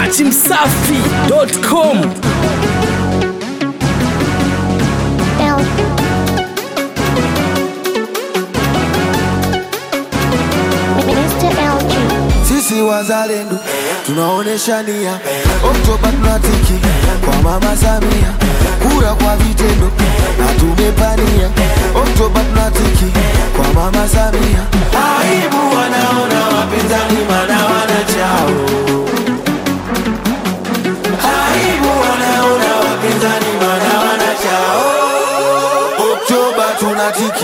dachimsafi.com. Sisi wazalendo tunaonesha nia, Oktoba tunatiki kwa Mama Samia, kura kwa vitendo na tumepania. Oktoba tunatiki kwa Mama Samia. Aibu wanaona wapinzani mana wanachao, aibu wanaona wapinzani mana wanachao. Oktoba tunatiki,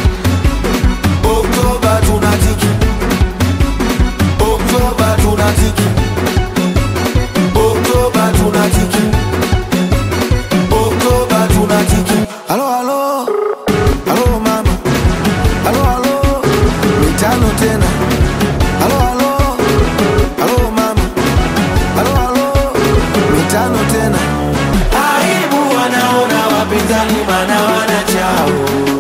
Oktoba tunatiki, Oktoba tunatiki, Oktoba tunatiki, Oktoba tunatiki. Halo halo, halo mama, halo halo, mitano tena. Halo halo, halo mama, halo halo, mitano tena. Aibu wanaona wapinzani mana wanachao,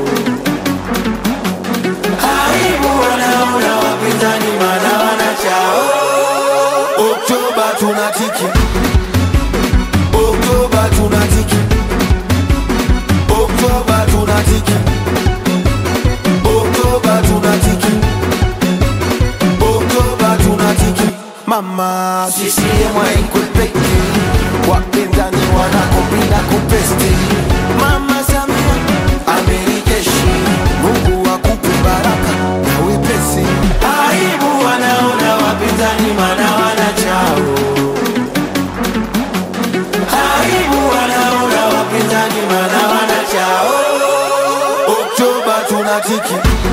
aibu wanaona wapinzani mana wanachao. Oktoba tunatiki, Oktoba tunatiki, Oktoba tunatiki, Oktoba tunatiki, Oktoba tunatiki. Mama CCM haikwepeki, wapinzani wanakopinda kupesti. Mama Samia amerijeshi, Mungu akupe baraka na wepesi. Aibu wanaona wapinzani mana wanachao, aibu wanaona wapinzani mana wanachao. Oktoba tunatiki,